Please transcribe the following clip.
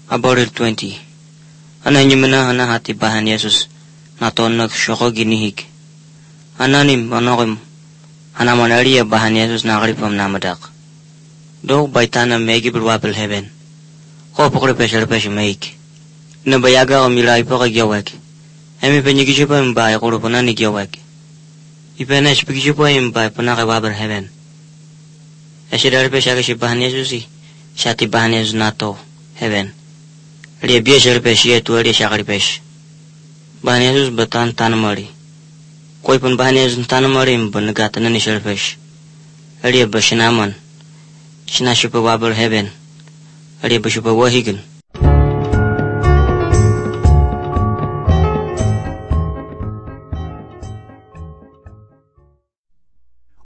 About 20. Ana nyimena ana hati bahan Yesus na tonak shoko ginihik. Ananim anorim ana manaria bahan Yesus na gripam namadak. Dog baitana megi berwapel heaven. Ko pokre pesel pes meik. Na bayaga o milai poka gyawak. Emi penyikichupa mbai korupana ni gyawak. Ipena spikichupa mbai panaka waber heaven. Esidar pesaka si bahan Yesusi. Shati bahan Yesus nato heaven. Lia biasa repes ye tu lia syakari pes. Bahan Yesus betan tanamari. Koi pun bahan Yesus tanamari benegatan ni serpes. Lia bersinaman. Sina syupa wabel heaven. Lia bersyupa wahigan.